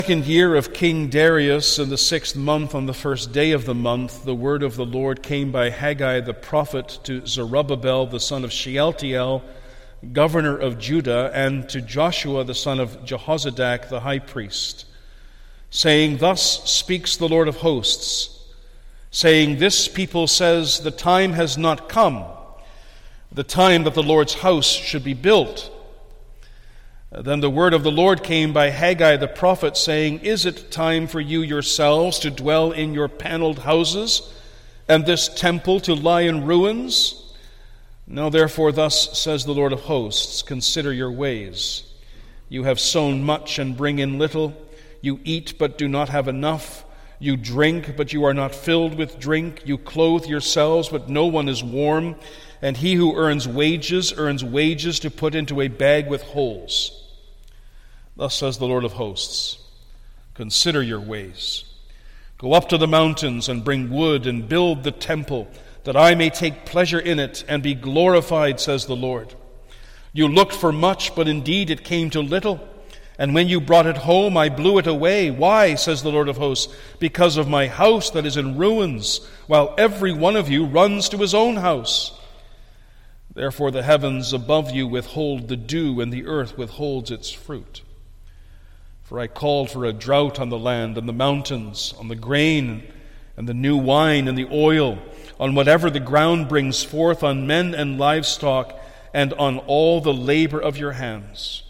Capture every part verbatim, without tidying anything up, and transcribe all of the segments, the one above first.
Second year of King Darius, in the sixth month, on the first day of the month, the word of the Lord came by Haggai the prophet to Zerubbabel the son of Shealtiel, governor of Judah, and to Joshua the son of Jehozadak the high priest, saying, Thus speaks the Lord of hosts, saying, This people says, The time has not come, the time that the Lord's house should be built. Then the word of the Lord came by Haggai the prophet, saying, Is it time for you yourselves to dwell in your paneled houses, and this temple to lie in ruins? Now therefore thus says the Lord of hosts, Consider your ways. You have sown much and bring in little. You eat but do not have enough. You drink but you are not filled with drink. You clothe yourselves but no one is warm. And he who earns wages earns wages to put into a bag with holes. Thus says the Lord of hosts, Consider your ways. Go up to the mountains and bring wood and build the temple, that I may take pleasure in it and be glorified, says the Lord. You looked for much, but indeed it came to little. And when you brought it home, I blew it away. Why, says the Lord of hosts? Because of my house that is in ruins, while every one of you runs to his own house. Therefore the heavens above you withhold the dew, and the earth withholds its fruit. For I called for a drought on the land and the mountains, on the grain and the new wine and the oil, on whatever the ground brings forth, on men and livestock, and on all the labor of your hands.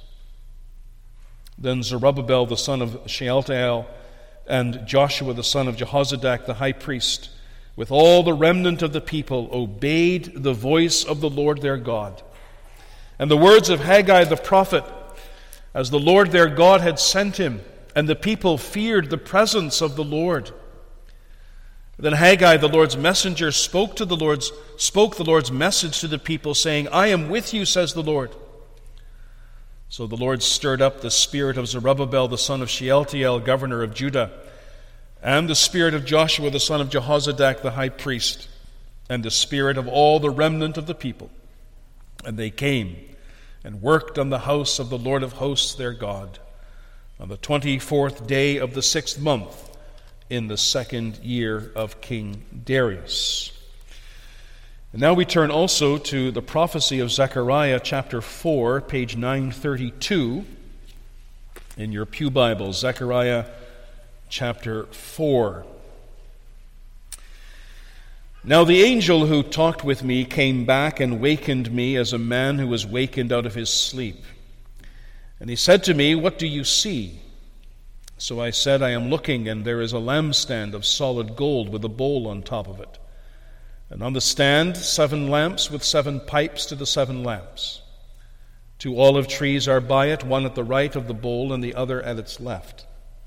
Then Zerubbabel the son of Shealtiel and Joshua the son of Jehozadak the high priest, with all the remnant of the people, obeyed the voice of the Lord their God, and the words of Haggai the prophet, as the Lord their God had sent him, and the people feared the presence of the Lord. Then Haggai, the Lord's messenger, spoke to the Lord's spoke the Lord's message to the people, saying, I am with you, says the Lord. So the Lord stirred up the spirit of Zerubbabel the son of Shealtiel, governor of Judah, and the spirit of Joshua the son of Jehozadak the high priest, and the spirit of all the remnant of the people. And they came and worked on the house of the Lord of hosts their God, on the twenty-fourth day of the sixth month, in the second year of King Darius. And now we turn also to the prophecy of Zechariah chapter four, page nine thirty-two, in your pew Bible, Zechariah chapter four. Now the angel who talked with me came back and wakened me as a man who is wakened out of his sleep. And he said to me, What do you see? So I said, I am looking, and there is a lampstand of solid gold with a bowl on top of it. And on the stand, seven lamps with seven pipes to the seven lamps. Two olive trees are by it, one at the right of the bowl and the other at its left.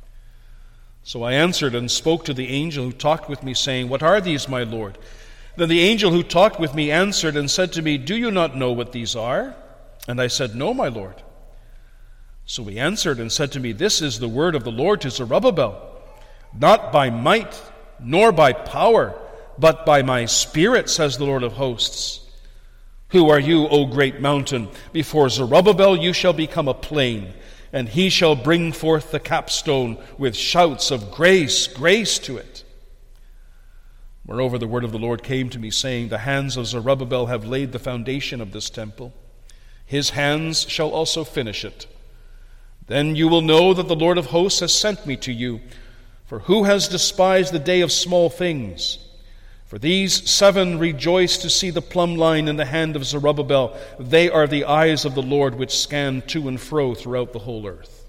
So I answered and spoke to the angel who talked with me, saying, What are these, my Lord? Then the angel who talked with me answered and said to me, Do you not know what these are? And I said, No, my Lord. So he answered and said to me, This is the word of the Lord to Zerubbabel, not by might nor by power, but by my Spirit, says the Lord of hosts. Who are you, O great mountain? Before Zerubbabel you shall become a plain, and he shall bring forth the capstone with shouts of grace, grace to it. Moreover, the word of the Lord came to me, saying, The hands of Zerubbabel have laid the foundation of this temple. His hands shall also finish it. Then you will know that the Lord of hosts has sent me to you. For who has despised the day of small things? For these seven rejoice to see the plumb line in the hand of Zerubbabel. They are the eyes of the Lord which scan to and fro throughout the whole earth.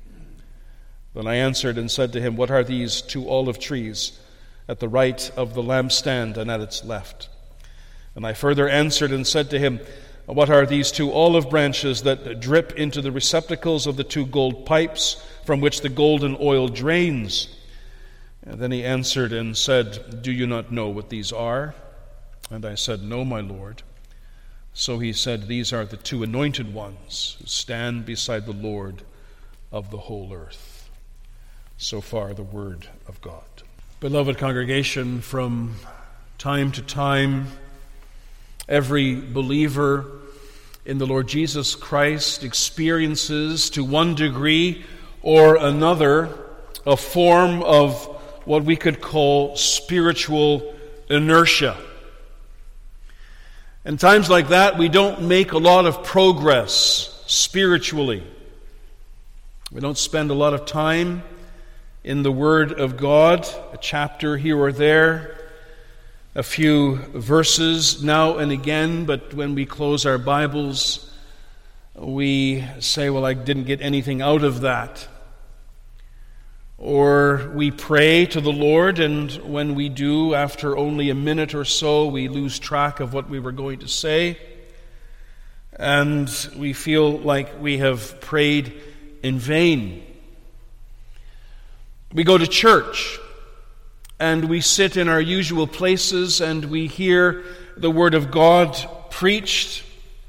Then I answered and said to him, What are these two olive trees at the right of the lampstand and at its left? And I further answered and said to him, What are these two olive branches that drip into the receptacles of the two gold pipes from which the golden oil drains? And then he answered and said, Do you not know what these are? And I said, No, my Lord. So he said, These are the two anointed ones who stand beside the Lord of the whole earth. So far, the word of God. Beloved congregation, from time to time, every believer in the Lord Jesus Christ experiences to one degree or another, a form of what we could call spiritual inertia. In times like that, we don't make a lot of progress spiritually. We don't spend a lot of time in the Word of God, a chapter here or there, a few verses now and again, but when we close our Bibles, we say, well, I didn't get anything out of that. Or we pray to the Lord, and when we do, after only a minute or so, we lose track of what we were going to say, and we feel like we have prayed in vain. We go to church, and we sit in our usual places, and we hear the Word of God preached.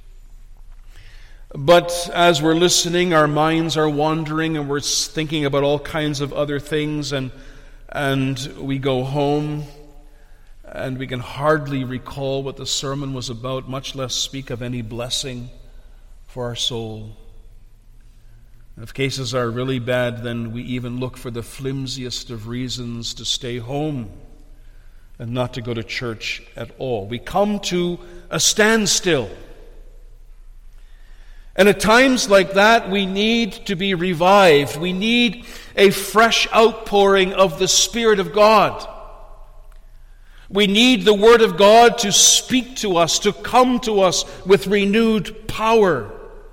But as we're listening, our minds are wandering, and we're thinking about all kinds of other things, and and we go home, and we can hardly recall what the sermon was about, much less speak of any blessing for our soul. And if cases are really bad, then we even look for the flimsiest of reasons to stay home and not to go to church at all. We come to a standstill. And at times like that, we need to be revived. We need a fresh outpouring of the Spirit of God. We need the Word of God to speak to us, to come to us with renewed power.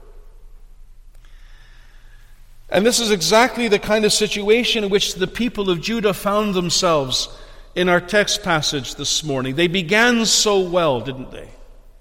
And this is exactly the kind of situation in which the people of Judah found themselves in our text passage this morning. They began so well, didn't they?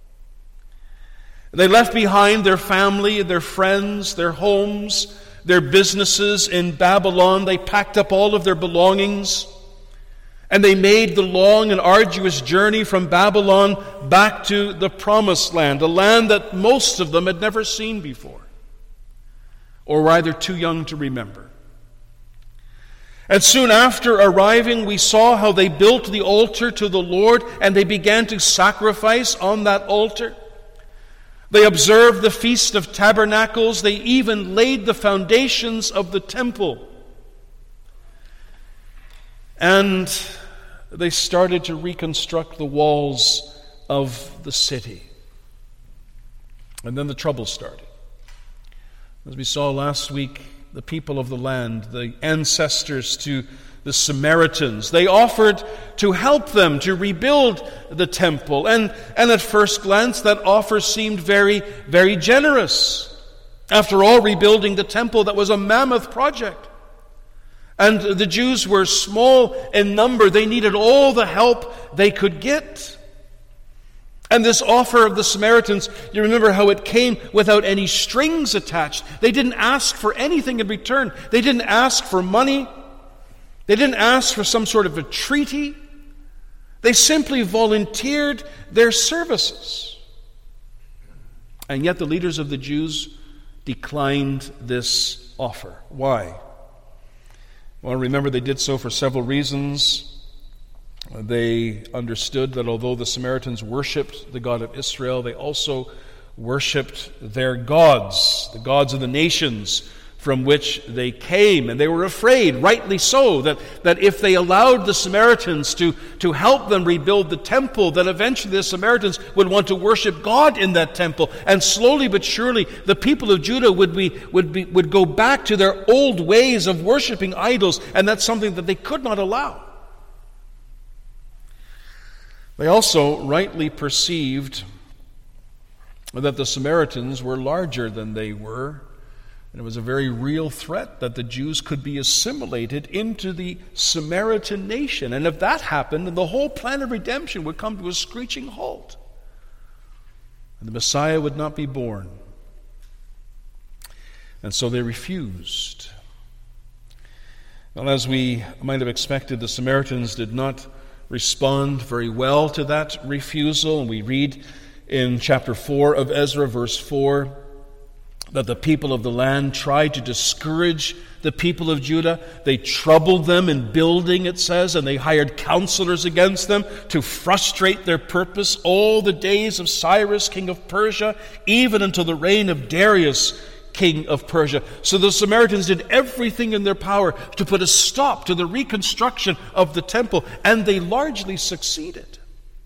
They left behind their family, their friends, their homes, their businesses in Babylon. They packed up all of their belongings, and they made the long and arduous journey from Babylon back to the Promised Land, a land that most of them had never seen before, or were either too young to remember. And soon after arriving, we saw how they built the altar to the Lord, and they began to sacrifice on that altar. They observed the Feast of Tabernacles. They even laid the foundations of the temple. And they started to reconstruct the walls of the city. And then the trouble started. As we saw last week, the people of the land, the ancestors to the Samaritans, they offered to help them to rebuild the temple. And, and at first glance, that offer seemed very, very generous. After all, rebuilding the temple, that was a mammoth project. And the Jews were small in number. They needed all the help they could get. And this offer of the Samaritans, you remember how it came without any strings attached. They didn't ask for anything in return. They didn't ask for money. They didn't ask for some sort of a treaty. They simply volunteered their services. And yet the leaders of the Jews declined this offer. Why? Well, remember, they did so for several reasons. They understood that although the Samaritans worshipped the God of Israel, they also worshipped their gods, the gods of the nations from which they came. And they were afraid, rightly so, that, that if they allowed the Samaritans to, to help them rebuild the temple, that eventually the Samaritans would want to worship God in that temple. And slowly but surely, the people of Judah would be, would be, would go back to their old ways of worshiping idols, and that's something that they could not allow. They also rightly perceived that the Samaritans were larger than they were. And it was a very real threat that the Jews could be assimilated into the Samaritan nation. And if that happened, then the whole plan of redemption would come to a screeching halt. And the Messiah would not be born. And so they refused. Well, as we might have expected, the Samaritans did not respond very well to that refusal. And we read in chapter four of Ezra, verse four, that the people of the land tried to discourage the people of Judah. They troubled them in building, it says, and they hired counselors against them to frustrate their purpose all the days of Cyrus, king of Persia, even until the reign of Darius, king of Persia. So the Samaritans did everything in their power to put a stop to the reconstruction of the temple, and they largely succeeded.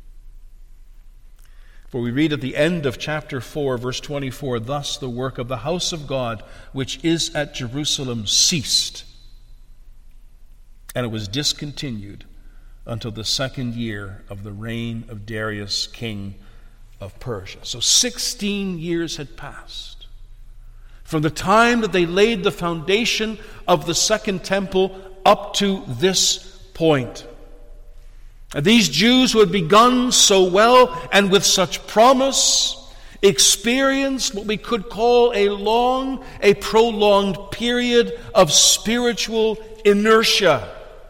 For we read at the end of chapter four, verse twenty-four, "Thus the work of the house of God, which is at Jerusalem, ceased, and it was discontinued until the second year of the reign of Darius, king of Persia." So sixteen years had passed from the time that they laid the foundation of the second temple up to this point. And these Jews who had begun so well and with such promise experienced what we could call a long, a prolonged period of spiritual inertia.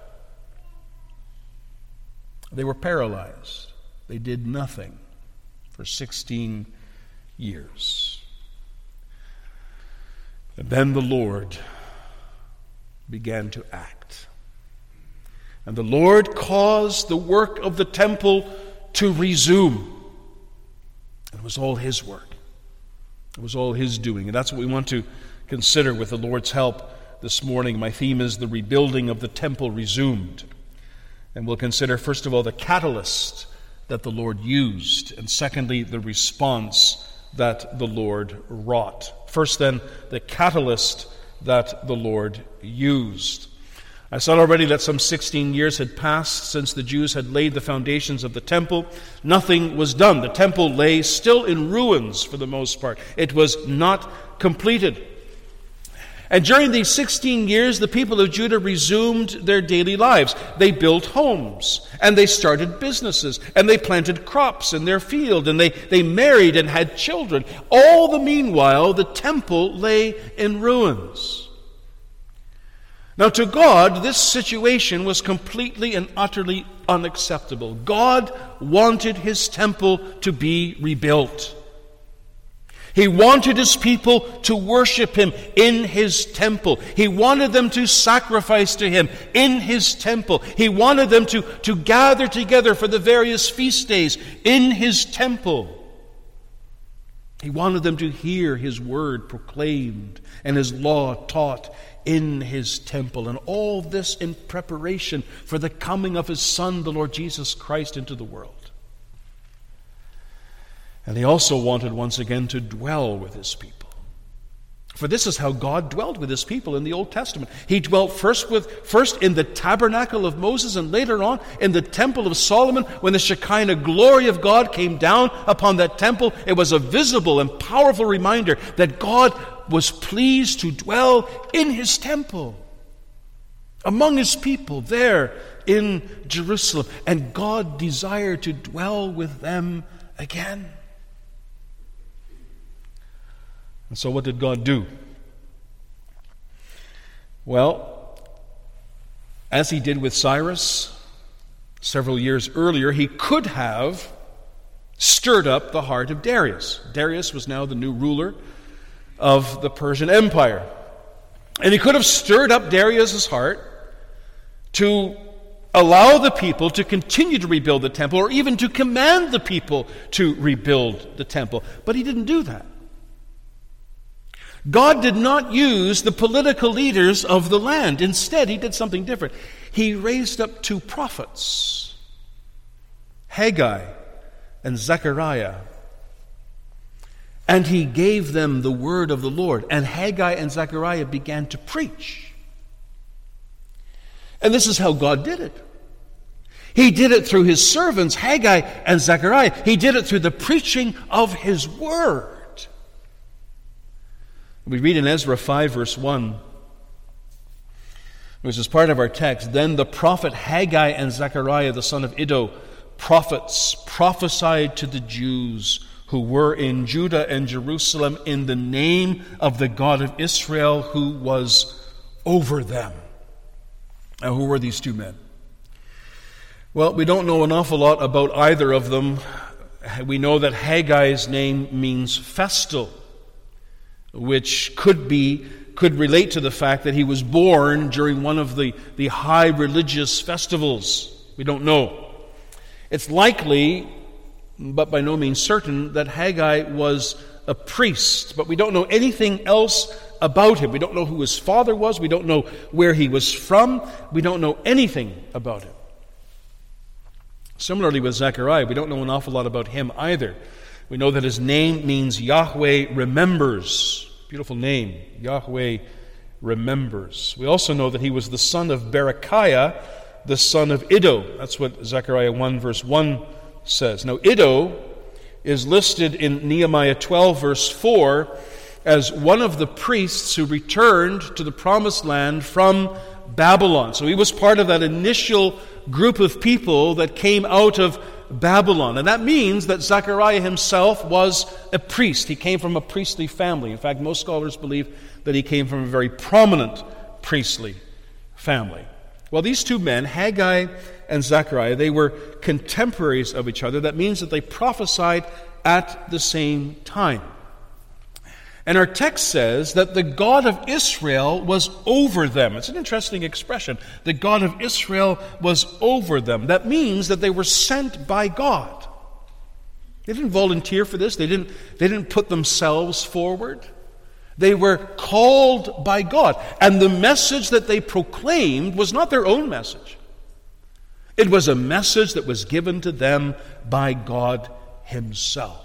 They were paralyzed. They did nothing for sixteen years. And then the Lord began to act. And the Lord caused the work of the temple to resume. It was all His work. It was all His doing. And that's what we want to consider with the Lord's help this morning. My theme is the rebuilding of the temple resumed. And we'll consider, first of all, the catalyst that the Lord used, and secondly, the response that the Lord wrought. First, then, the catalyst that the Lord used. I said already that some sixteen years had passed since the Jews had laid the foundations of the temple. Nothing was done. The temple lay still in ruins for the most part. It was not completed. And during these sixteen years, the people of Judah resumed their daily lives. They built homes, and they started businesses, and they planted crops in their field, and they, they married and had children. All the meanwhile, the temple lay in ruins. Now, to God, this situation was completely and utterly unacceptable. God wanted His temple to be rebuilt. He wanted His people to worship Him in His temple. He wanted them to sacrifice to Him in His temple. He wanted them to, to gather together for the various feast days in His temple. He wanted them to hear His word proclaimed and His law taught in His temple. And all this in preparation for the coming of His Son, the Lord Jesus Christ, into the world. And He also wanted once again to dwell with His people. For this is how God dwelt with His people in the Old Testament. He dwelt first with first in the tabernacle of Moses, and later on in the temple of Solomon. When the Shekinah glory of God came down upon that temple, it was a visible and powerful reminder that God was pleased to dwell in His temple, among His people there in Jerusalem. And God desired to dwell with them again. And so what did God do? Well, as He did with Cyrus several years earlier, He could have stirred up the heart of Darius. Darius was now the new ruler of the Persian Empire. And He could have stirred up Darius' heart to allow the people to continue to rebuild the temple, or even to command the people to rebuild the temple. But He didn't do that. God did not use the political leaders of the land. Instead, He did something different. He raised up two prophets, Haggai and Zechariah. And He gave them the word of the Lord. And Haggai and Zechariah began to preach. And this is how God did it. He did it through His servants, Haggai and Zechariah. He did it through the preaching of His word. We read in Ezra five, verse one, which is part of our text, "Then the prophet Haggai and Zechariah, the son of Iddo, prophets, prophesied to the Jews who were in Judah and Jerusalem in the name of the God of Israel, who was over them." Now, who were these two men? Well, we don't know an awful lot about either of them. We know that Haggai's name means festal, which could be could relate to the fact that he was born during one of the, the high religious festivals. We don't know. It's likely, but by no means certain, that Haggai was a priest, but we don't know anything else about him. We don't know who his father was. We don't know where he was from. We don't know anything about him. Similarly with Zechariah, we don't know an awful lot about him either. We know that his name means Yahweh remembers. Beautiful name, Yahweh remembers. We also know that he was the son of Berechiah, the son of Iddo. That's what Zechariah one verse one says. Now Iddo is listed in Nehemiah twelve verse four as one of the priests who returned to the promised land from Babylon. So he was part of that initial group of people that came out of Babylon. And that means that Zechariah himself was a priest. He came from a priestly family. In fact, most scholars believe that he came from a very prominent priestly family. Well, these two men, Haggai and Zechariah, they were contemporaries of each other. That means that they prophesied at the same time. And our text says that the God of Israel was over them. It's an interesting expression. The God of Israel was over them. That means that they were sent by God. They didn't volunteer for this. They didn't, they didn't put themselves forward. They were called by God. And the message that they proclaimed was not their own message. It was a message that was given to them by God himself.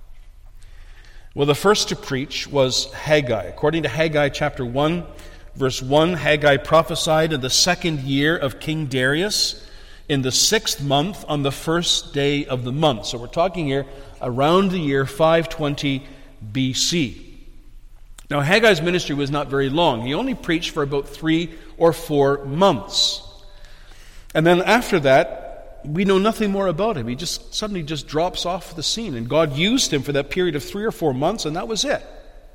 Well, the first to preach was Haggai. According to Haggai chapter one, verse one, Haggai prophesied in the second year of King Darius, in the sixth month, on the first day of the month. So we're talking here around the year five twenty B C. Now, Haggai's ministry was not very long. He only preached for about three or four months. And then after that, we know nothing more about him. He just suddenly just drops off the scene. And God used him for that period of three or four months, and that was it.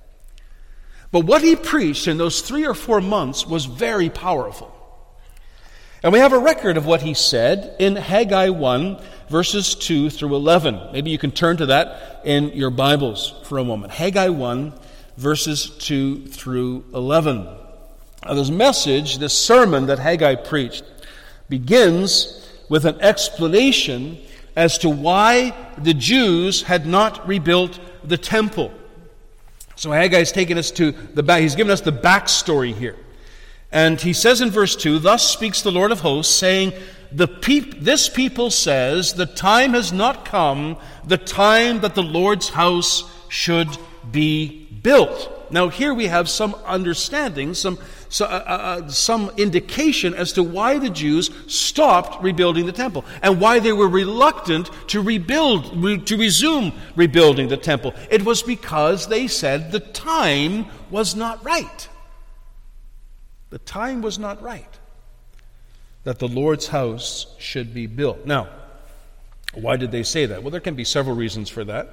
But what he preached in those three or four months was very powerful. And we have a record of what he said in Haggai one, verses two through eleven. Maybe you can turn to that in your Bibles for a moment. Haggai one, verses two through eleven. Now, this message, this sermon that Haggai preached, begins with an explanation as to why the Jews had not rebuilt the temple. So Haggai's taken us to the back. He's given us the backstory here. And he says in verse two, "Thus speaks the Lord of hosts, saying, the peop- this people says, the time has not come, the time that the Lord's house should be built." Now here we have some understanding, some So, uh, uh, some indication as to why the Jews stopped rebuilding the temple and why they were reluctant to rebuild, re- to resume rebuilding the temple. It was because they said the time was not right. The time was not right that the Lord's house should be built. Now, why did they say that? Well, there can be several reasons for that.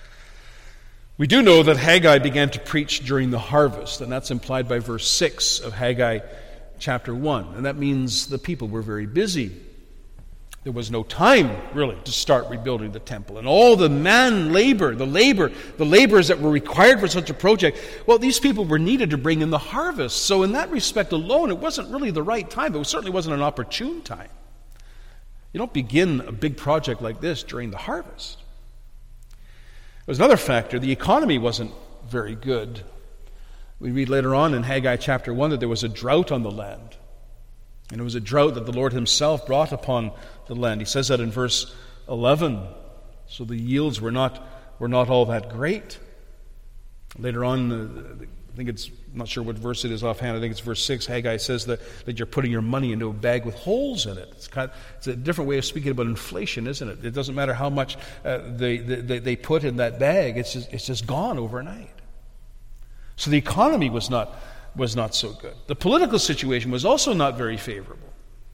We do know that Haggai began to preach during the harvest, and that's implied by verse six of Haggai chapter one. And that means the people were very busy. There was no time, really, to start rebuilding the temple. And all the man labor, the labor, the labors that were required for such a project, well, these people were needed to bring in the harvest. So in that respect alone, it wasn't really the right time. It certainly wasn't an opportune time. You don't begin a big project like this during the harvest. There was another factor. The economy wasn't very good. We read later on in Haggai chapter one that there was a drought on the land. And it was a drought that the Lord himself brought upon the land. He says that in verse eleven. So the yields were not were not all that great. Later on, uh, I think it's, I'm not sure what verse it is offhand, I think it's verse six, Haggai says that, that you're putting your money into a bag with holes in it. It's, kind of, it's a different way of speaking about inflation, isn't it? It doesn't matter how much uh, they, they, they put in that bag, it's just, it's just gone overnight. So the economy was not, was not so good. The political situation was also not very favorable.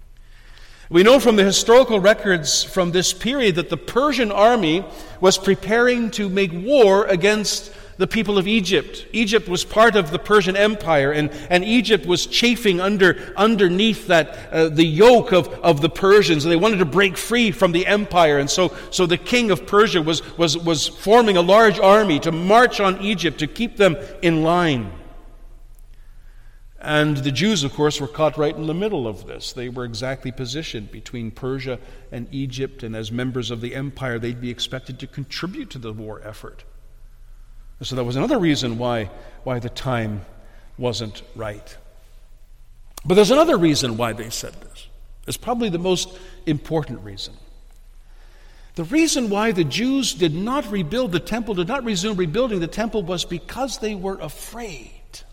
We know from the historical records from this period that the Persian army was preparing to make war against the people of Egypt. Egypt was part of the Persian Empire, and, and Egypt was chafing under underneath that uh, the yoke of, of the Persians. And they wanted to break free from the empire, and so so the king of Persia was was was forming a large army to march on Egypt to keep them in line. And the Jews, of course, were caught right in the middle of this. They were exactly positioned between Persia and Egypt, and as members of the empire, they'd be expected to contribute to the war effort. So that was another reason why, why the time wasn't right. But there's another reason why they said this. It's probably the most important reason. The reason why the Jews did not rebuild the temple, did not resume rebuilding the temple, was because they were afraid.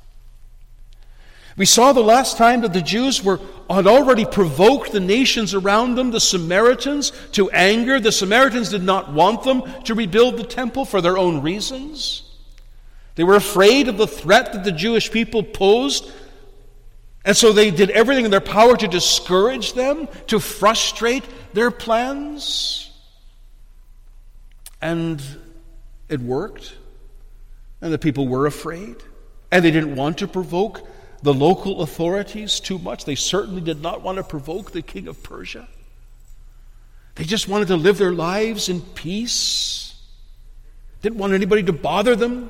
We saw the last time that the Jews were had already provoked the nations around them, the Samaritans, to anger. The Samaritans did not want them to rebuild the temple for their own reasons. They were afraid of the threat that the Jewish people posed, and so they did everything in their power to discourage them, to frustrate their plans. And it worked, and the people were afraid, and they didn't want to provoke the local authorities too much. They certainly did not want to provoke the king of Persia. They just wanted to live their lives in peace. Didn't want anybody to bother them.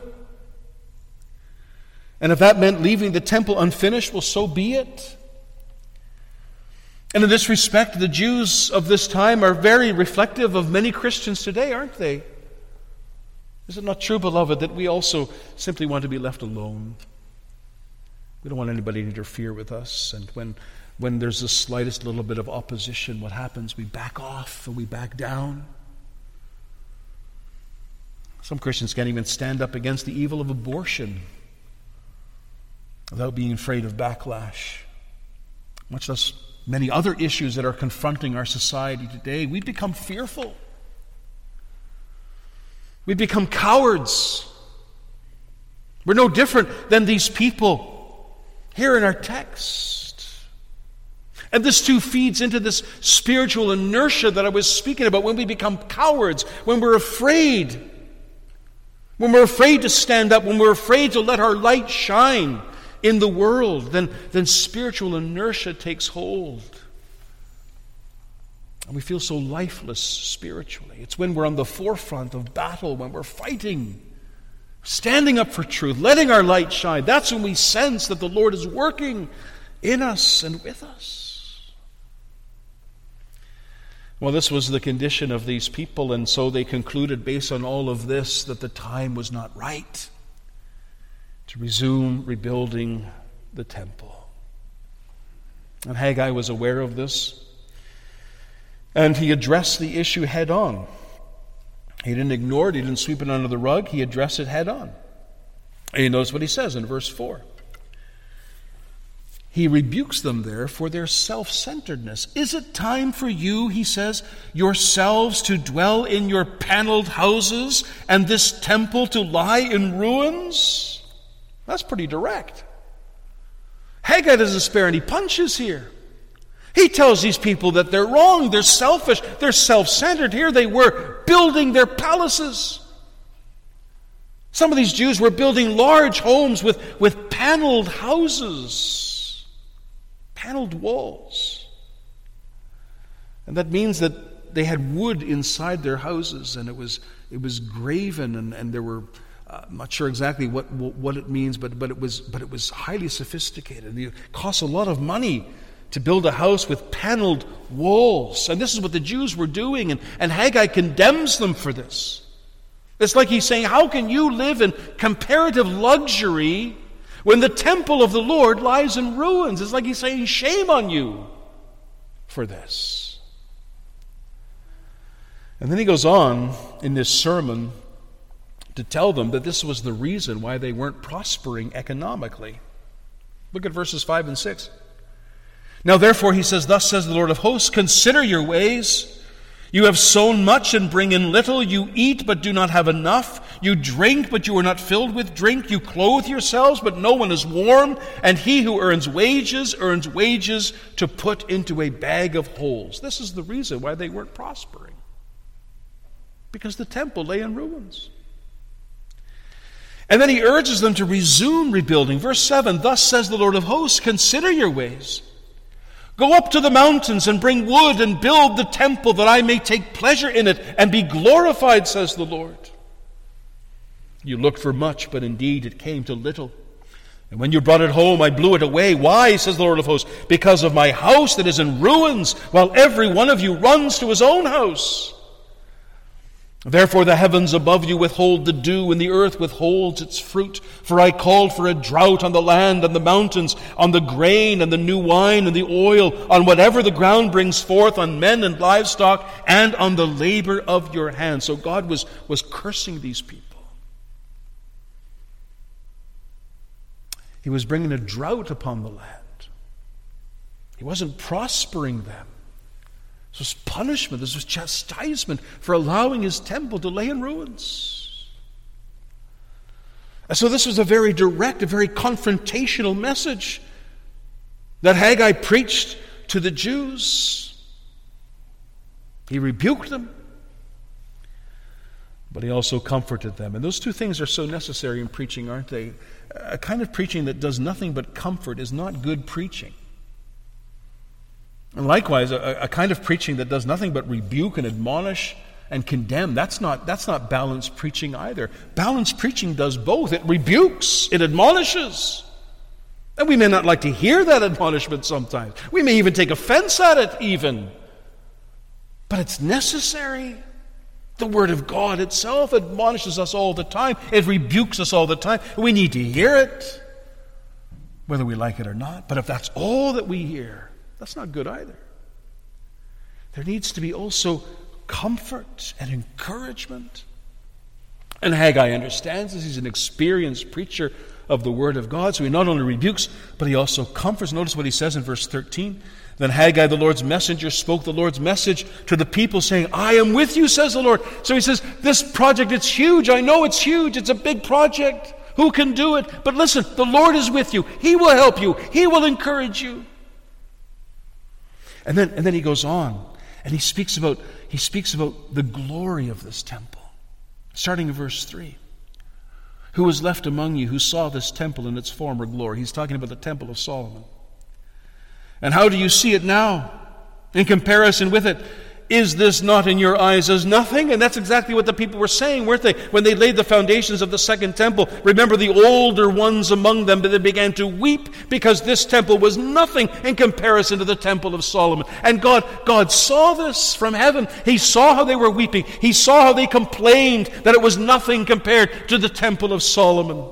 And if that meant leaving the temple unfinished, well, so be it. And in this respect, the Jews of this time are very reflective of many Christians today, aren't they? Is it not true, beloved, that we also simply want to be left alone? We don't want anybody to interfere with us. And when, when there's the slightest little bit of opposition, what happens? We back off and we back down. Some Christians can't even stand up against the evil of abortion without being afraid of backlash. Much less many other issues that are confronting our society today. We become fearful. We become cowards. We're no different than these people here in our text. And this too feeds into this spiritual inertia that I was speaking about. When we become cowards, when we're afraid, when we're afraid to stand up, when we're afraid to let our light shine in the world, then, then spiritual inertia takes hold. And we feel so lifeless spiritually. It's when we're on the forefront of battle, when we're fighting, standing up for truth, letting our light shine. That's when we sense that the Lord is working in us and with us. Well, this was the condition of these people, and so they concluded, based on all of this, that the time was not right to resume rebuilding the temple. And Haggai was aware of this, and he addressed the issue head on. He didn't ignore it. He didn't sweep it under the rug. He addressed it head on. And you notice what he says in verse four. He rebukes them there for their self-centeredness. Is it time for you, he says, yourselves to dwell in your paneled houses and this temple to lie in ruins? That's pretty direct. Haggai doesn't spare any punches here. He tells these people that they're wrong, they're selfish, they're self-centered. Here they were building their palaces. Some of these Jews were building large homes with, with paneled houses, paneled walls. And that means that they had wood inside their houses, and it was it was graven, and, and there were, uh, I'm not sure exactly what what it means, but but it was but it was highly sophisticated. It cost a lot of money to build a house with paneled walls. And this is what the Jews were doing, and, and Haggai condemns them for this. It's like he's saying, how can you live in comparative luxury when the temple of the Lord lies in ruins? It's like he's saying, shame on you for this. And then he goes on in this sermon to tell them that this was the reason why they weren't prospering economically. Look at verses five and six. Now therefore, he says, thus says the Lord of hosts, consider your ways. You have sown much and bring in little. You eat but do not have enough. You drink but you are not filled with drink. You clothe yourselves but no one is warm. And he who earns wages, earns wages to put into a bag of holes. This is the reason why they weren't prospering. Because the temple lay in ruins. And then he urges them to resume rebuilding. Verse seven, thus says the Lord of hosts, consider your ways. Go up to the mountains and bring wood and build the temple that I may take pleasure in it and be glorified, says the Lord. You looked for much, but indeed it came to little. And when you brought it home, I blew it away. Why, says the Lord of hosts? Because of my house that is in ruins, while every one of you runs to his own house. Therefore the heavens above you withhold the dew, and the earth withholds its fruit. For I called for a drought on the land and the mountains, on the grain and the new wine and the oil, on whatever the ground brings forth, on men and livestock, and on the labor of your hands. So God was, was cursing these people. He was bringing a drought upon the land. He wasn't prospering them. This was punishment, this was chastisement for allowing his temple to lay in ruins. And so this was a very direct, a very confrontational message that Haggai preached to the Jews. He rebuked them, but he also comforted them. And those two things are so necessary in preaching, aren't they? A kind of preaching that does nothing but comfort is not good preaching. And likewise, a, a kind of preaching that does nothing but rebuke and admonish and condemn, that's not, that's not balanced preaching either. Balanced preaching does both. It rebukes, it admonishes. And we may not like to hear that admonishment sometimes. We may even take offense at it even. But it's necessary. The Word of God itself admonishes us all the time. It rebukes us all the time. We need to hear it, whether we like it or not. But if that's all that we hear, that's not good either. There needs to be also comfort and encouragement. And Haggai understands this. He's an experienced preacher of the Word of God. So he not only rebukes, but he also comforts. Notice what he says in verse thirteen. Then Haggai, the Lord's messenger, spoke the Lord's message to the people, saying, I am with you, says the Lord. So he says, this project, it's huge. I know it's huge. It's a big project. Who can do it? But listen, the Lord is with you. He will help you. He will encourage you. And then, and then he goes on, and he speaks about he speaks about the glory of this temple. Starting in verse three. Who was left among you who saw this temple in its former glory? He's talking about the temple of Solomon. And how do you see it now in comparison with it? Is this not in your eyes as nothing? And that's exactly what the people were saying, weren't they? When they laid the foundations of the second temple. Remember the older ones among them, but they began to weep because this temple was nothing in comparison to the temple of Solomon. And God, God saw this from heaven. He saw how they were weeping. He saw how they complained that it was nothing compared to the temple of Solomon.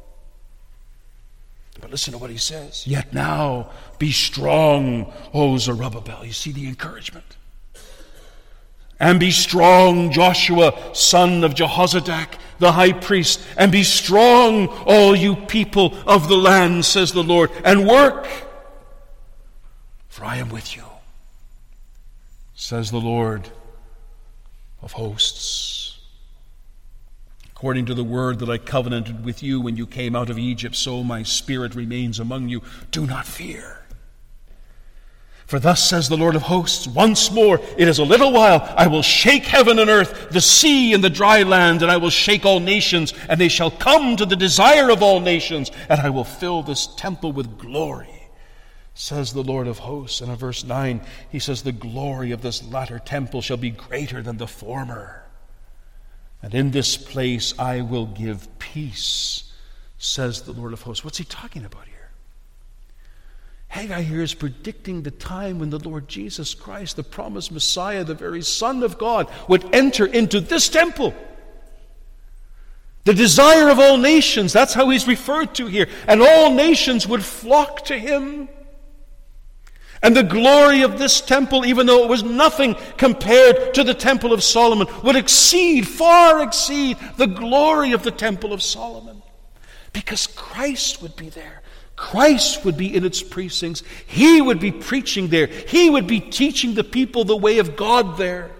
But listen to what he says. Yet now be strong, O Zerubbabel. You see the encouragement. And be strong, Joshua, son of Jehozadak, the high priest. And be strong, all you people of the land, says the Lord. And work, for I am with you, says the Lord of hosts. According to the word that I covenanted with you when you came out of Egypt, so my spirit remains among you. Do not fear. For thus says the Lord of hosts, once more, it is a little while, I will shake heaven and earth, the sea and the dry land, and I will shake all nations, and they shall come to the desire of all nations, and I will fill this temple with glory, says the Lord of hosts. And in verse nine, he says, the glory of this latter temple shall be greater than the former. And in this place I will give peace, says the Lord of hosts. What's he talking about here? Haggai here is predicting the time when the Lord Jesus Christ, the promised Messiah, the very Son of God, would enter into this temple. The desire of all nations, that's how he's referred to here. And all nations would flock to him. And the glory of this temple, even though it was nothing compared to the temple of Solomon, would exceed, far exceed the glory of the temple of Solomon. Because Christ would be there. Christ would be in its precincts. He would be preaching there. He would be teaching the people the way of God there.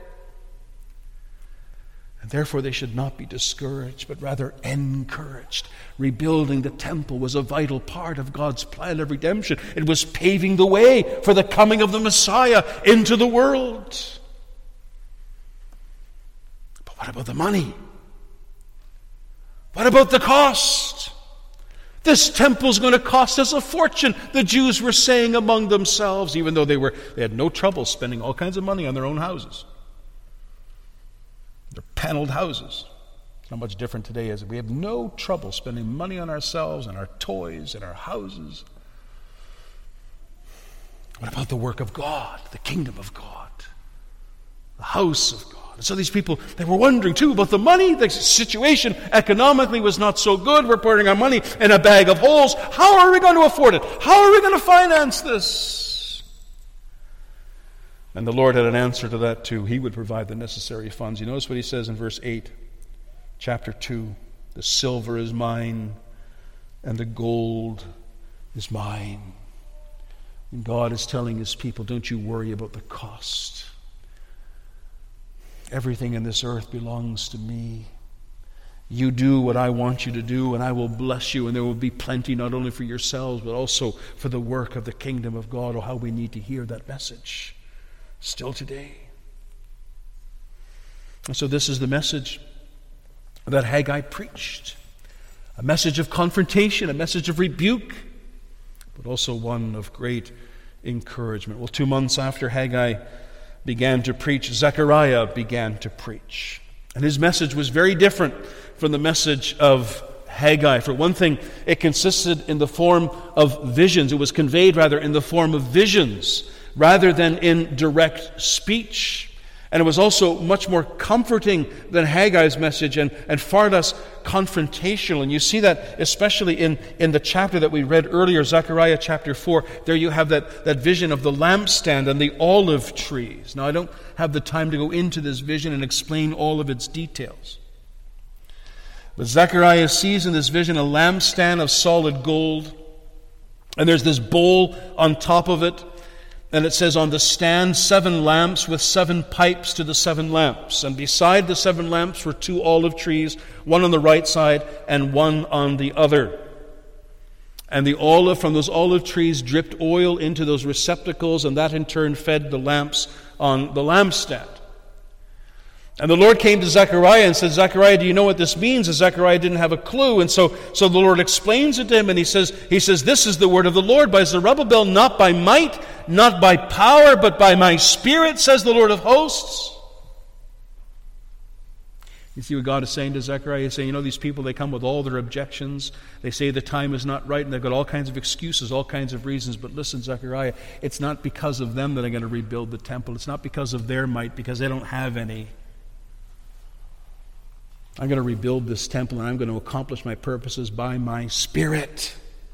And therefore they should not be discouraged, but rather encouraged. Rebuilding the temple was a vital part of God's plan of redemption. It was paving the way for the coming of the Messiah into the world. But what about the money? What about the cost? This temple's going to cost us a fortune, the Jews were saying among themselves, even though they were they had no trouble spending all kinds of money on their own houses. They're paneled houses. It's not much different today, is it? We have no trouble spending money on ourselves and our toys and our houses. What about the work of God, the kingdom of God, the house of God? God. So these people, they were wondering too about the money. The situation economically was not so good. We're putting our money in a bag of holes. How are we going to afford it? How are we going to finance this? And the Lord had an answer to that too. He would provide the necessary funds. You notice what he says in verse eight, chapter two. The silver is mine, and the gold is mine. And God is telling his people, don't you worry about the cost. Everything in this earth belongs to me. You do what I want you to do, and I will bless you, and there will be plenty not only for yourselves, but also for the work of the kingdom of God. Oh, how we need to hear that message still today. And so this is the message that Haggai preached. A message of confrontation, a message of rebuke, but also one of great encouragement. Well, two months after Haggai began to preach, Zechariah began to preach. And his message was very different from the message of Haggai. For one thing, it consisted in the form of visions. It was conveyed, rather, in the form of visions, rather than in direct speech. And it was also much more comforting than Haggai's message, and, and far less confrontational. And you see that especially in, in the chapter that we read earlier, Zechariah chapter four. There you have that, that vision of the lampstand and the olive trees. Now, I don't have the time to go into this vision and explain all of its details. But Zechariah sees in this vision a lampstand of solid gold, and there's this bowl on top of it. And it says, on the stand, seven lamps with seven pipes to the seven lamps. And beside the seven lamps were two olive trees, one on the right side and one on the other. And the olive from those olive trees dripped oil into those receptacles, and that in turn fed the lamps on the lampstand. And the Lord came to Zechariah and said, Zechariah, do you know what this means? And Zechariah didn't have a clue. And so, so the Lord explains it to him, and he says, he says, this is the word of the Lord by Zerubbabel, not by might, not by power, but by my Spirit, says the Lord of hosts. You see what God is saying to Zechariah? He's saying, you know, these people, they come with all their objections. They say the time is not right, and they've got all kinds of excuses, all kinds of reasons. But listen, Zechariah, it's not because of them that I'm going to rebuild the temple. It's not because of their might, because they don't have any. I'm going to rebuild this temple, and I'm going to accomplish my purposes by my Spirit.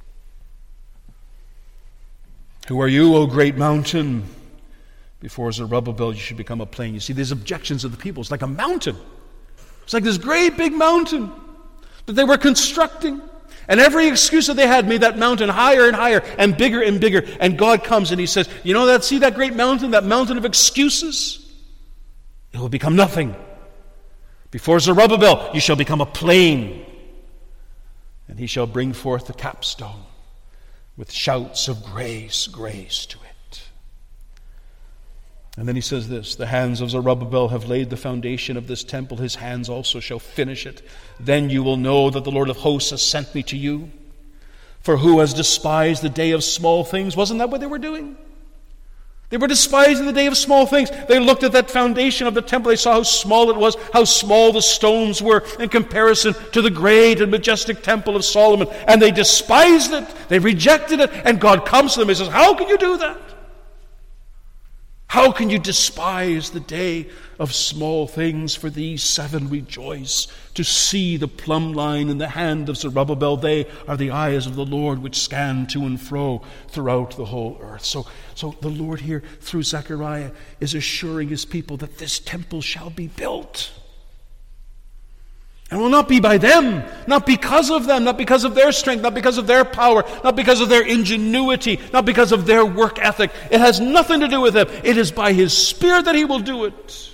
Who are you, O great mountain? Before Zerubbabel, you should become a plain. You see, these objections of the people, it's like a mountain. It's like this great big mountain that they were constructing. And every excuse that they had made that mountain higher and higher and bigger and bigger. And God comes and he says, you know that, see that great mountain, that mountain of excuses? It will become nothing. Before Zerubbabel, you shall become a plain, and he shall bring forth the capstone with shouts of grace, grace to it. And then he says this, the hands of Zerubbabel have laid the foundation of this temple. His hands also shall finish it. Then you will know that the Lord of hosts has sent me to you. For who has despised the day of small things? Wasn't that what they were doing? They were despising the day of small things. They looked at that foundation of the temple. They saw how small it was, how small the stones were in comparison to the great and majestic temple of Solomon. And they despised it. They rejected it. And God comes to them and says, how can you do that? How can you despise the day of small things? For these seven rejoice to see the plumb line in the hand of Zerubbabel. They are the eyes of the Lord which scan to and fro throughout the whole earth. So, so the Lord here, through Zechariah, is assuring his people that this temple shall be built. And will not be by them, not because of them, not because of their strength, not because of their power, not because of their ingenuity, not because of their work ethic. It has nothing to do with them. It is by his Spirit that he will do it.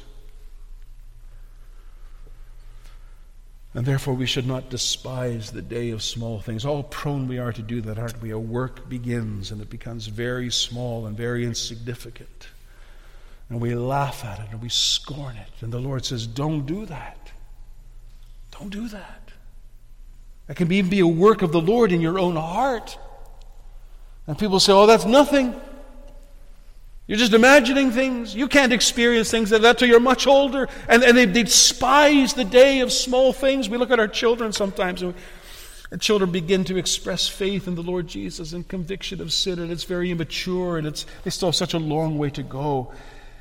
And therefore we should not despise the day of small things. All prone we are to do that, aren't we? Our work begins and it becomes very small and very insignificant. And we laugh at it and we scorn it. And the Lord says, don't do that. Don't do that. That can even be a work of the Lord in your own heart. And people say, oh, that's nothing. You're just imagining things. You can't experience things like that till you're much older. And, and they, they despise the day of small things. We look at our children sometimes, and, we, and children begin to express faith in the Lord Jesus and conviction of sin, and it's very immature, and it's they still have such a long way to go.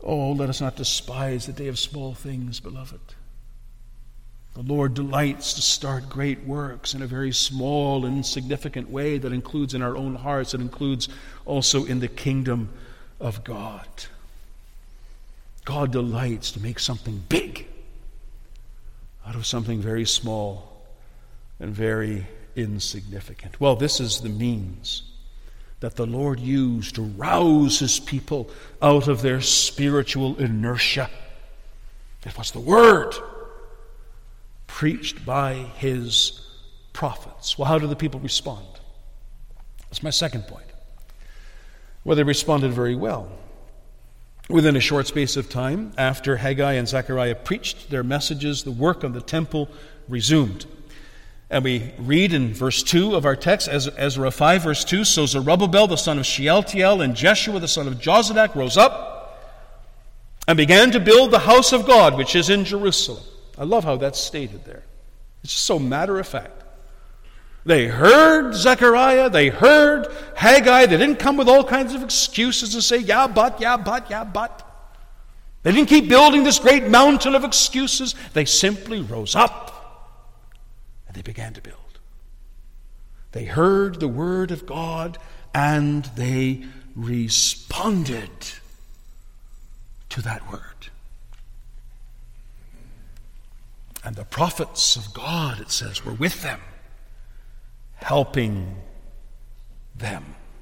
Oh, let us not despise the day of small things, beloved. The Lord delights to start great works in a very small and insignificant way that includes in our own hearts, that includes also in the kingdom of God. God delights to make something big out of something very small and very insignificant. Well, this is the means that the Lord used to rouse his people out of their spiritual inertia. It was the word preached by his prophets. Well, how do the people respond? That's my second point. Well, they responded very well. Within a short space of time, after Haggai and Zechariah preached their messages, the work on the temple resumed. And we read in verse two of our text, Ezra five, verse two, So Zerubbabel, the son of Shealtiel, and Jeshua, the son of Jozadak, rose up and began to build the house of God, which is in Jerusalem. I love how that's stated there. It's just so matter of fact. They heard Zechariah, they heard Haggai. They didn't come with all kinds of excuses and say, yeah, but, yeah, but, yeah, but. They didn't keep building this great mountain of excuses. They simply rose up and they began to build. They heard the word of God and they responded to that word. And the prophets of God, it says, were with them, helping them.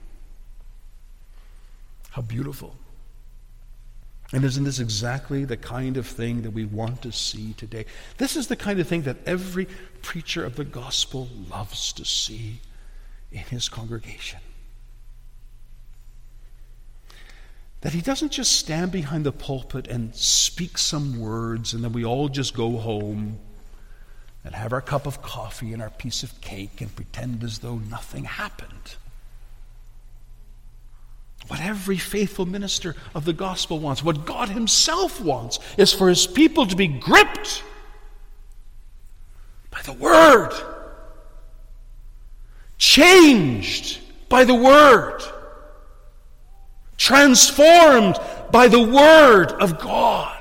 How beautiful. And isn't this exactly the kind of thing that we want to see today? This is the kind of thing that every preacher of the gospel loves to see in his congregation. That he doesn't just stand behind the pulpit and speak some words and then we all just go home and have our cup of coffee and our piece of cake and pretend as though nothing happened. What every faithful minister of the gospel wants, what God himself wants, is for his people to be gripped by the word, changed by the word, transformed by the word of God,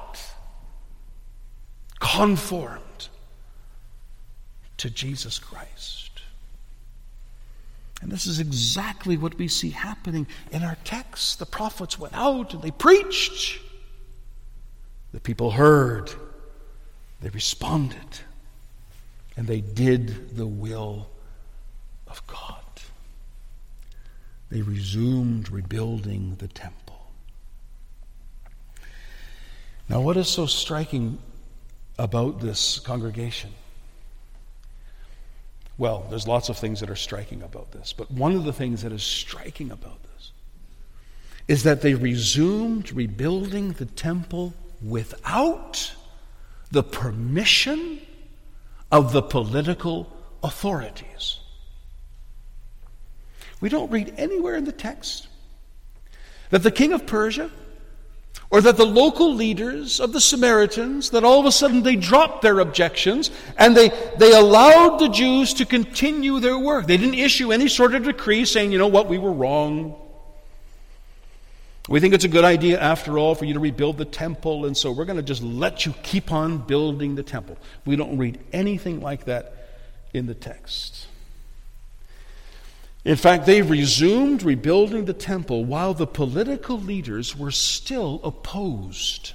conformed to Jesus Christ. And this is exactly what we see happening in our text. The prophets went out and they preached. The people heard. They responded. And they did the will of God. They resumed rebuilding the temple. Now, what is so striking about this congregation? Well, there's lots of things that are striking about this, but one of the things that is striking about this is that they resumed rebuilding the temple without the permission of the political authorities. We don't read anywhere in the text that the king of Persia or that the local leaders of the Samaritans, that all of a sudden they dropped their objections and they, they allowed the Jews to continue their work. They didn't issue any sort of decree saying, you know what, we were wrong. We think it's a good idea, after all, for you to rebuild the temple, and so we're going to just let you keep on building the temple. We don't read anything like that in the text. In fact, they resumed rebuilding the temple while the political leaders were still opposed.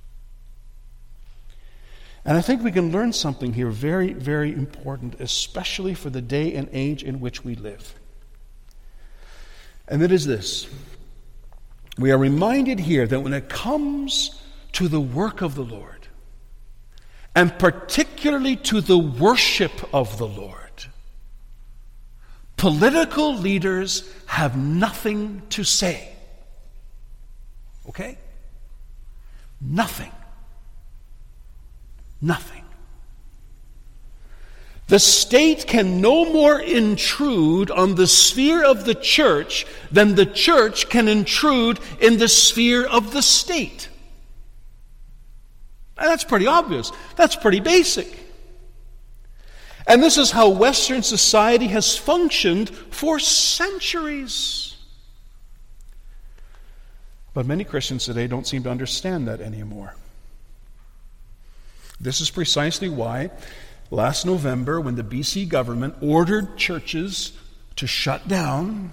And I think we can learn something here very, very important, especially for the day and age in which we live. And it is this. We are reminded here that when it comes to the work of the Lord, and particularly to the worship of the Lord, political leaders have nothing to say. Okay? Nothing. Nothing. The state can no more intrude on the sphere of the church than the church can intrude in the sphere of the state. And that's pretty obvious. That's pretty basic. And this is how Western society has functioned for centuries. But many Christians today don't seem to understand that anymore. This is precisely why last November, when the B C government ordered churches to shut down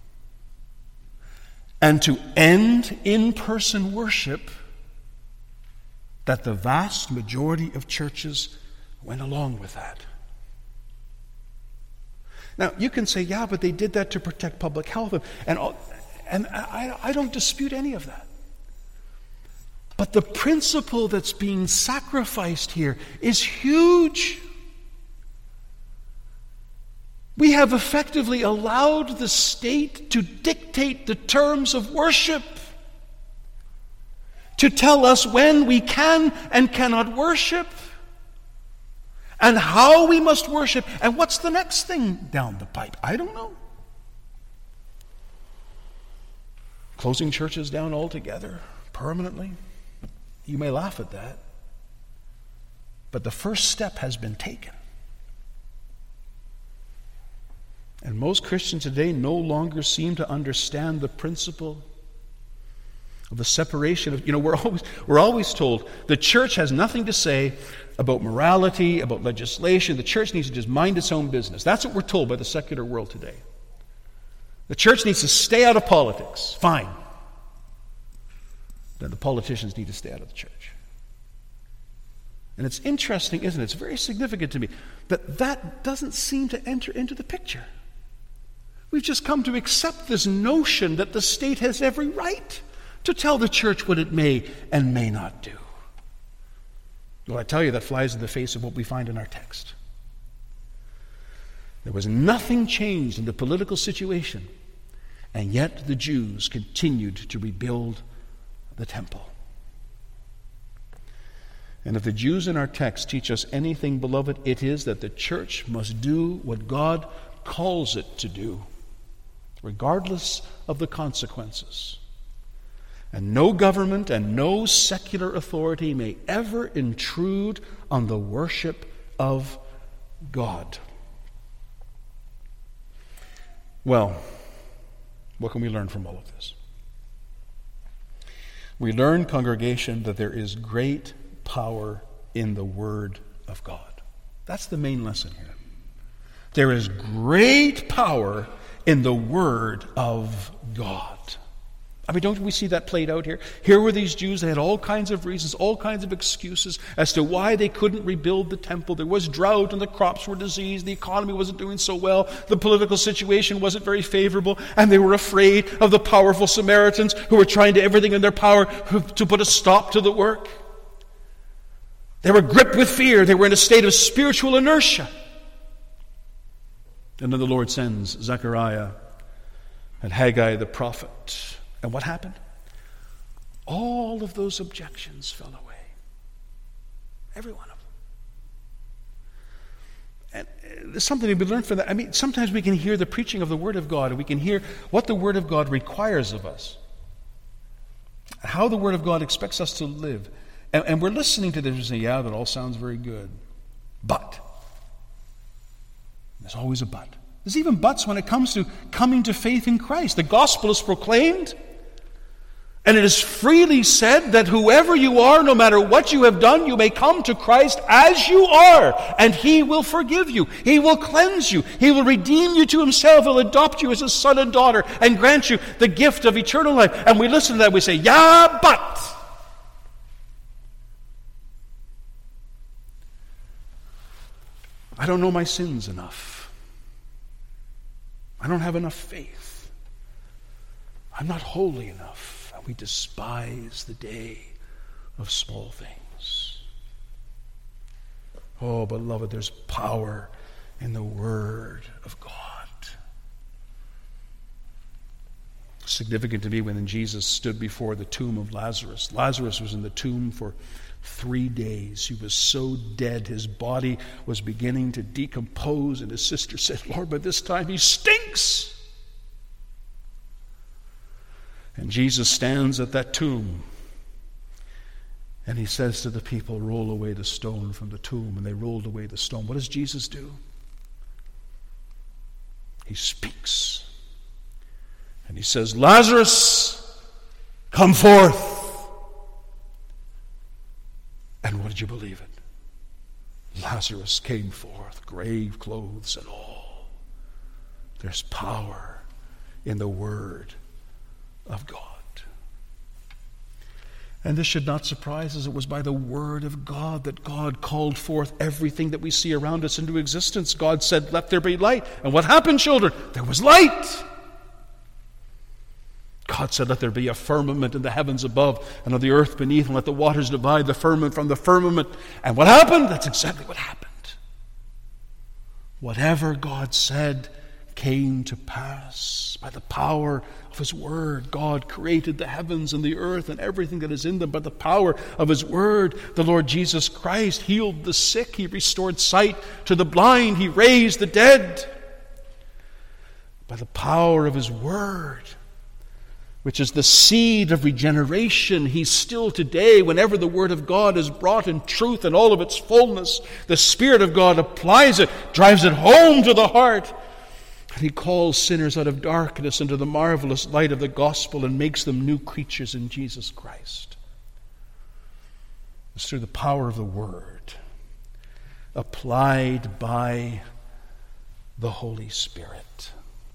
and to end in-person worship, that the vast majority of churches went along with that. Now, you can say, yeah, but they did that to protect public health, and, and, all, and I, I don't dispute any of that. But the principle that's being sacrificed here is huge. We have effectively allowed the state to dictate the terms of worship, to tell us when we can and cannot worship, and how we must worship, and what's the next thing down the pipe. I don't know. Closing churches down altogether, permanently. You may laugh at that, but the first step has been taken. And most Christians today no longer seem to understand the principle of the separation of, you know, we're always we're always told the church has nothing to say about morality, about legislation. The church needs to just mind its own business. That's what we're told by the secular world today. The church needs to stay out of politics. Fine. Then the politicians need to stay out of the church. And it's interesting, isn't it? It's very significant to me that that doesn't seem to enter into the picture. We've just come to accept this notion that the state has every right to tell the church what it may and may not do. Well, I tell you, that flies in the face of what we find in our text. There was nothing changed in the political situation, and yet the Jews continued to rebuild the temple. And if the Jews in our text teach us anything, beloved, it is that the church must do what God calls it to do, regardless of the consequences. And no government and no secular authority may ever intrude on the worship of God. Well, what can we learn from all of this? We learn, congregation, that there is great power in the Word of God. That's the main lesson here. There is great power in the Word of God. I mean, don't we see that played out here? Here were these Jews, they had all kinds of reasons, all kinds of excuses as to why they couldn't rebuild the temple. There was drought and the crops were diseased, the economy wasn't doing so well, the political situation wasn't very favorable, and they were afraid of the powerful Samaritans who were trying to everything in their power to put a stop to the work. They were gripped with fear. They were in a state of spiritual inertia. And then the Lord sends Zechariah and Haggai the prophet. And what happened? All of those objections fell away. Every one of them. And there's something to be learned from that. I mean, sometimes we can hear the preaching of the Word of God, and we can hear what the Word of God requires of us, how the Word of God expects us to live. And, and we're listening to this and say, yeah, that all sounds very good. But, there's always a but. There's even buts when it comes to coming to faith in Christ. The gospel is proclaimed, and it is freely said that whoever you are, no matter what you have done, you may come to Christ as you are, and He will forgive you. He will cleanse you. He will redeem you to Himself. He'll adopt you as a son and daughter and grant you the gift of eternal life. And we listen to that, we say, yeah, but. I don't know my sins enough. I don't have enough faith. I'm not holy enough. And we despise the day of small things. Oh, beloved, there's power in the Word of God. Significant to me when Jesus stood before the tomb of Lazarus. Lazarus was in the tomb for three days. He was so dead, his body was beginning to decompose, and his sister said, Lord, by this time he stinks. And Jesus stands at that tomb, and he says to the people, roll away the stone from the tomb. And they rolled away the stone. What does Jesus do? He speaks. And he says, Lazarus, come forth. And what did you believe it? Lazarus came forth, grave clothes and all. There's power in the word of God. And this should not surprise us. It was by the word of God that God called forth everything that we see around us into existence. God said, let there be light. And what happened, children? There was light. God said, let there be a firmament in the heavens above and on the earth beneath, and let the waters divide the firmament from the firmament. And what happened? That's exactly what happened. Whatever God said came to pass by the power of his word. God created the heavens and the earth and everything that is in them by the power of his word. The Lord Jesus Christ healed the sick. He restored sight to the blind. He raised the dead by the power of his word, which is the seed of regeneration. He's still today, whenever the word of God is brought in truth and all of its fullness, the Spirit of God applies it, drives it home to the heart. And he calls sinners out of darkness into the marvelous light of the gospel and makes them new creatures in Jesus Christ. It's through the power of the word, applied by the Holy Spirit.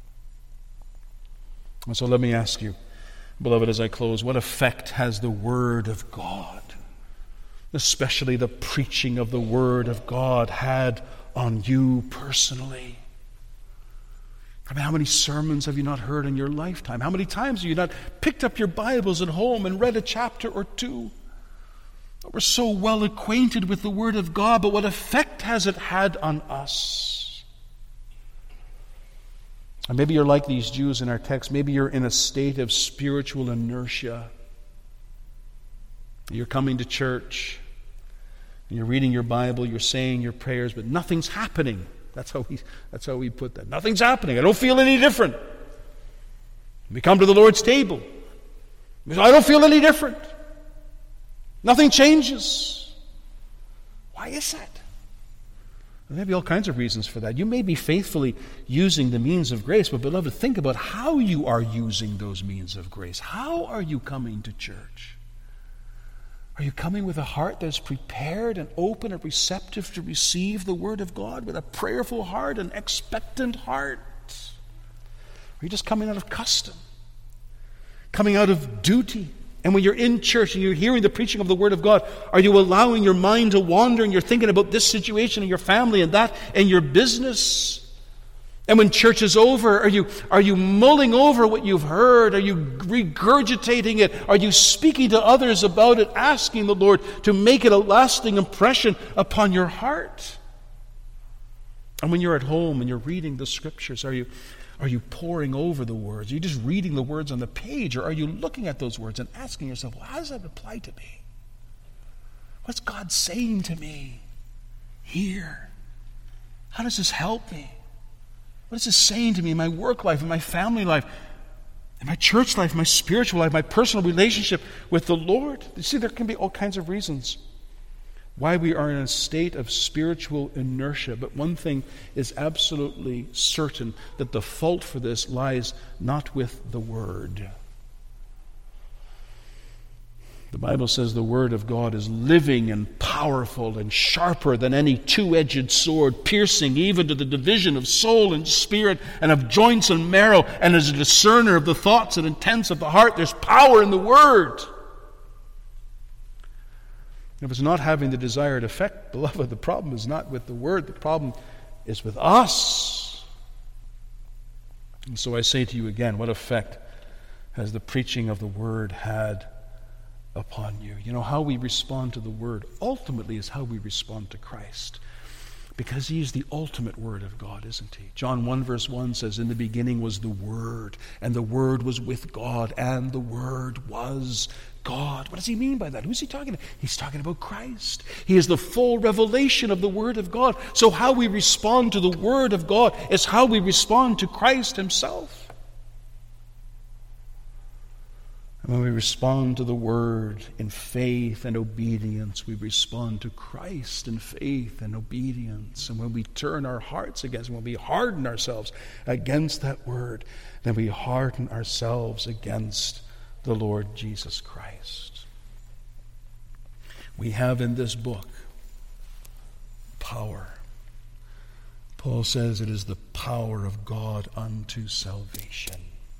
And so let me ask you, beloved, as I close, what effect has the word of God, especially the preaching of the word of God, had on you personally? I mean, how many sermons have you not heard in your lifetime? How many times have you not picked up your Bibles at home and read a chapter or two? We're so well acquainted with the Word of God, but what effect has it had on us? And maybe you're like these Jews in our text. Maybe you're in a state of spiritual inertia. You're coming to church, and you're reading your Bible, you're saying your prayers, but nothing's happening. That's how we, that's how we put that. Nothing's happening. I don't feel any different. We come to the Lord's table. I don't feel any different. Nothing changes. Why is that? There may be all kinds of reasons for that. You may be faithfully using the means of grace, but beloved, think about how you are using those means of grace. How are you coming to church? Are you coming with a heart that's prepared and open and receptive to receive the Word of God, with a prayerful heart, an expectant heart? Are you just coming out of custom? Coming out of duty? And when you're in church and you're hearing the preaching of the Word of God, are you allowing your mind to wander and you're thinking about this situation in your family and that in your business? And when church is over, are you, are you mulling over what you've heard? Are you regurgitating it? Are you speaking to others about it, asking the Lord to make it a lasting impression upon your heart? And when you're at home and you're reading the Scriptures, are you, are you poring over the words? Are you just reading the words on the page? Or are you looking at those words and asking yourself, well, how does that apply to me? What's God saying to me here? How does this help me? What is this saying to me in my work life, in my family life, in my church life, my spiritual life, my personal relationship with the Lord? You see, there can be all kinds of reasons why we are in a state of spiritual inertia. But one thing is absolutely certain, that the fault for this lies not with the Word. The Bible says the Word of God is living and powerful and sharper than any two-edged sword, piercing even to the division of soul and spirit and of joints and marrow, and is a discerner of the thoughts and intents of the heart. There's power in the Word. If it's not having the desired effect, beloved, the problem is not with the Word. The problem is with us. And so I say to you again, what effect has the preaching of the Word had upon you? You know, how we respond to the Word ultimately is how we respond to Christ, because He is the ultimate Word of God, isn't He? John one verse one says, in the beginning was the Word, and the Word was with God, and the Word was God. What does He mean by that? Who's He talking about? He's talking about Christ. He is the full revelation of the Word of God. So how we respond to the Word of God is how we respond to Christ Himself. And when we respond to the Word in faith and obedience, we respond to Christ in faith and obedience. And when we turn our hearts against, when we harden ourselves against that Word, then we harden ourselves against the Lord Jesus Christ. We have in this book power. Paul says it is the power of God unto salvation.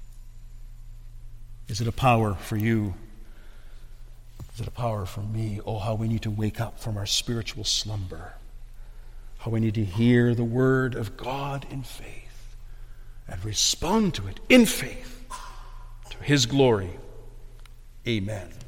Is it a power for you? Is it a power for me? Oh, how we need to wake up from our spiritual slumber. How we need to hear the word of God in faith and respond to it in faith to His glory. Amen.